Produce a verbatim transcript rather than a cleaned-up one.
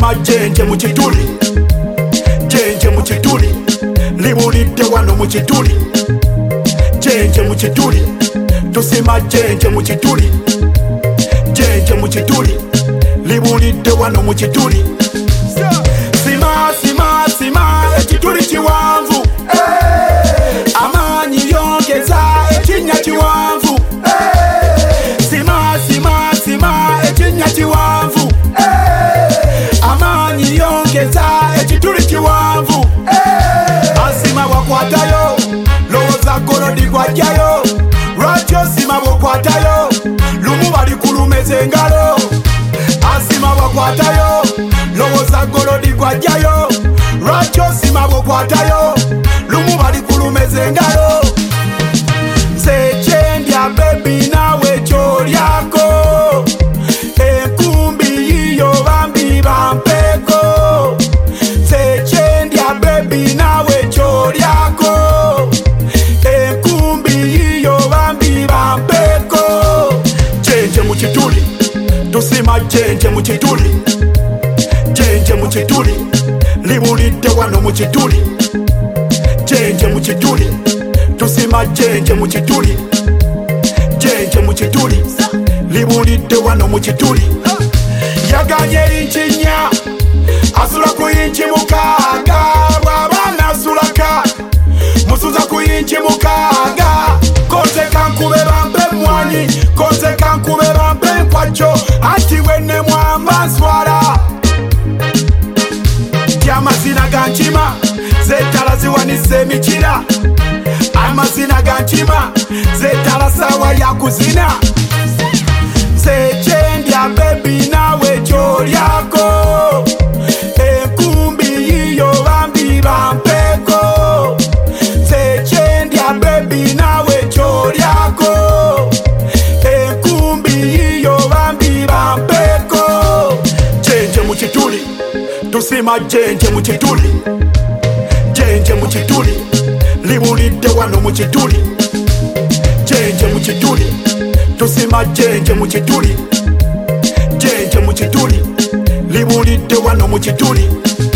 tusima jenje mu kituli, jenje mu kituli, libulidde wano mu kituli, jenje mu kituli, tusima jenje mu kituli, jenje mu kituli, libulidde wano mu kituli. Sima sima sima ekituli kiwanvu, amaanyi yongeza ekinnya kiwanvu. Sima sima sima ekinnya kiwanvu, amaanyi yongeza ekituli kiwanvu. Asima bwakwatayo lowooza golodi gwajjayo, lwaki osima bwokwatayo lumu bali kulumeza engalo. Asima bwakwatayo lowooza golodi gwajjayo, lwaki osima bwokwatayo lumu bali kulumeza engalo. Sekyendya baby nawe kyolyako, enkumbi yiyo bambi bampeko. Sekyendya baby nawe kyolyako, enkumbi yiyo bambi bampeko. Jenje mu kituli, tusima jenje mu kituli, jenje mu kituli, libulidde wano mu kituli, jenje mu kituli, tusima jenje mu kituli, jenje mu kituli, libulidde wano mu kituli. Yaganye linkinya asula ku yinki mukaaga, bw'abaana asulaka musuza ku yinki mukaaga. Koze kankube bampe mwanyi, koze kankube bampe nkwacho, anti wenne mwamba nswala. Amazina ga nkima zeetala ziwanisa emikira, amazina ga nkima zeetala sawa ya kuzina. Sekyendya baby nawe kyolyako, enkumbi yiyo bambi bampeko. Sekyendya baby nawe kyolyako, enkumbi yiyo bambi bampeko. Jenje mu kituli, tusima jenje mu kituli, jenje mu kituli, libulidde wano mu kituli, jenje mu kituli, tusima jenje mu kituli, jenje mu kituli, libulidde wano mu kituli.